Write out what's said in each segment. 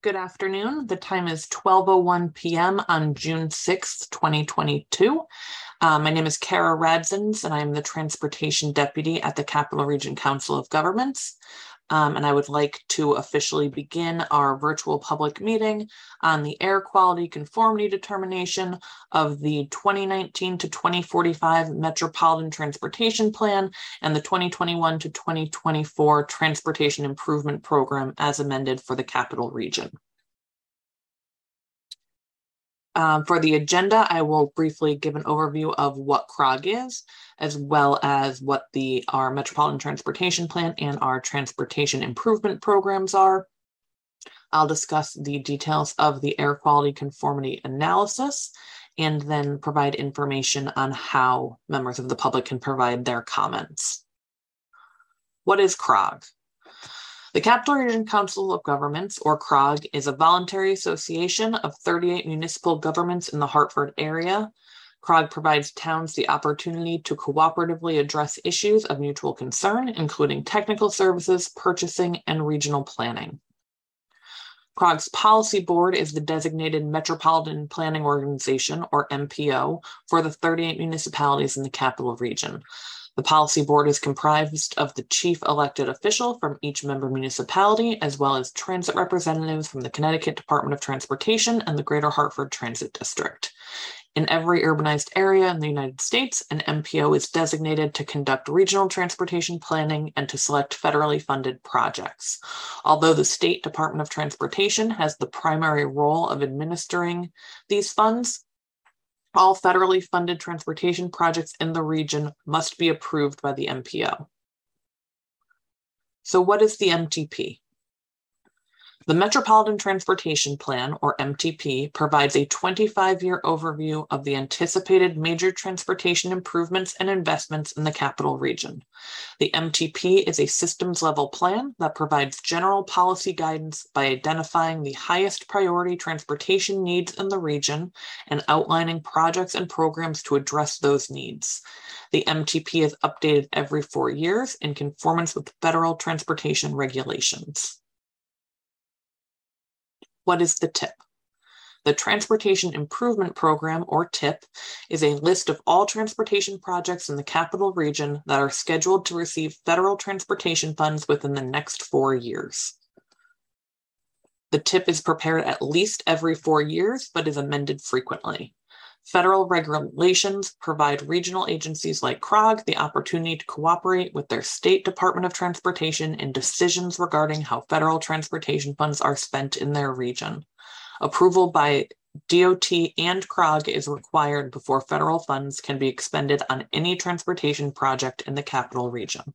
Good afternoon. The time is 12:01 p.m. on June 6th, 2022. My name is Kara Radzins, and I am the Transportation Deputy at the Capital Region Council of Governments. And I would like to officially begin our virtual public meeting on the air quality conformity determination of the 2019 to 2045 Metropolitan Transportation Plan and the 2021 to 2024 Transportation Improvement Program as amended for the Capital Region. For the agenda, I will briefly give an overview of what CROG is, as well as what our Metropolitan Transportation Plan and our Transportation Improvement Programs are. I'll discuss the details of the air quality conformity analysis, and then provide information on how members of the public can provide their comments. What is CROG? The Capital Region Council of Governments, or CROG, is a voluntary association of 38 municipal governments in the Hartford area. CROG provides towns the opportunity to cooperatively address issues of mutual concern, including technical services, purchasing, and regional planning. CROG's policy board is the designated Metropolitan Planning Organization, or MPO, for the 38 municipalities in the Capital Region. The policy board is comprised of the chief elected official from each member municipality, as well as transit representatives from the Connecticut Department of Transportation and the Greater Hartford Transit District. In every urbanized area in the United States, an MPO is designated to conduct regional transportation planning and to select federally funded projects. Although the State Department of Transportation has the primary role of administering these funds, all federally funded transportation projects in the region must be approved by the MPO. So what is the MTP? The Metropolitan Transportation Plan, or MTP, provides a 25-year overview of the anticipated major transportation improvements and investments in the Capital Region. The MTP is a systems-level plan that provides general policy guidance by identifying the highest priority transportation needs in the region and outlining projects and programs to address those needs. The MTP is updated every 4 years in conformance with federal transportation regulations. What is the TIP? The Transportation Improvement Program, or TIP, is a list of all transportation projects in the Capital Region that are scheduled to receive federal transportation funds within the next 4 years. The TIP is prepared at least every 4 years, but is amended frequently. Federal regulations provide regional agencies like CROG the opportunity to cooperate with their State Department of Transportation in decisions regarding how federal transportation funds are spent in their region. Approval by DOT and CROG is required before federal funds can be expended on any transportation project in the Capital Region.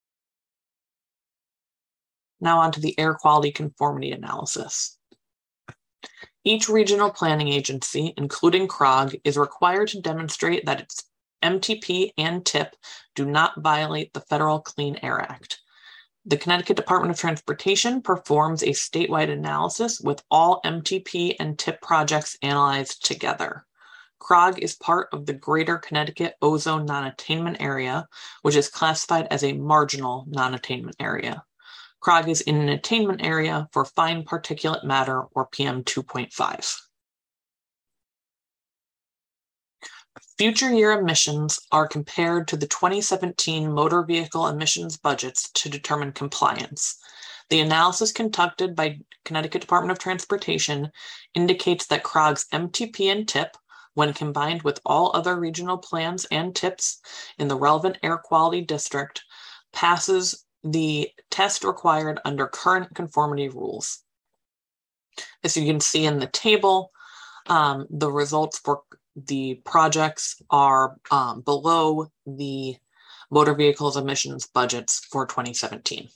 Now on to the air quality conformity analysis. Each regional planning agency, including CROG, is required to demonstrate that its MTP and TIP do not violate the Federal Clean Air Act. The Connecticut Department of Transportation performs a statewide analysis with all MTP and TIP projects analyzed together. CROG is part of the Greater Connecticut Ozone Non-Attainment Area, which is classified as a marginal non-attainment area. CROG is in an attainment area for fine particulate matter, or PM 2.5. Future year emissions are compared to the 2017 motor vehicle emissions budgets to determine compliance. The analysis conducted by Connecticut Department of Transportation indicates that CROG's MTP and TIP, when combined with all other regional plans and TIPs in the relevant air quality district, passes the test required under current conformity rules. As you can see in the table, the results for the projects are below the motor vehicles emissions budgets for 2017.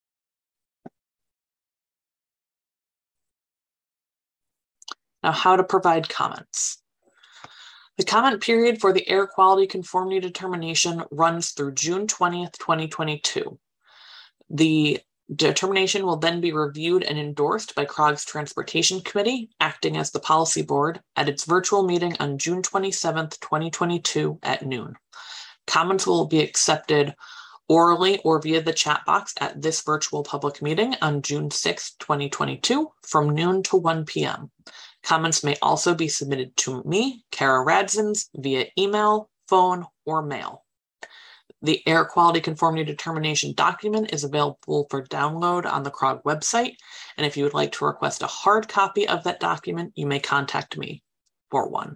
Now, how to provide comments. The comment period for the air quality conformity determination runs through June 20th, 2022. The determination will then be reviewed and endorsed by CROG's Transportation Committee, acting as the policy board, at its virtual meeting on June 27th, 2022 at noon. Comments will be accepted orally or via the chat box at this virtual public meeting on June 6, 2022, from noon to 1 p.m. Comments may also be submitted to me, Kara Radzins, via email, phone, or mail. The air quality conformity determination document is available for download on the CROG website, and if you would like to request a hard copy of that document, you may contact me for one.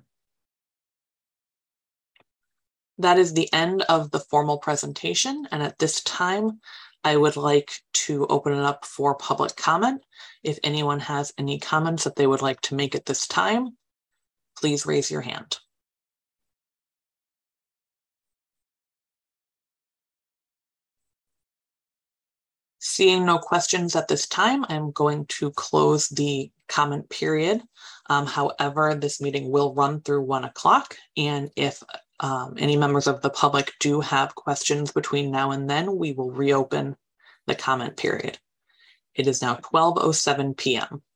That is the end of the formal presentation, and at this time, I would like to open it up for public comment. If anyone has any comments that they would like to make at this time, please raise your hand. Seeing no questions at this time, I'm going to close the comment period. However, this meeting will run through 1 o'clock, and if any members of the public do have questions between now and then, we will reopen the comment period. It is now 12:07 p.m.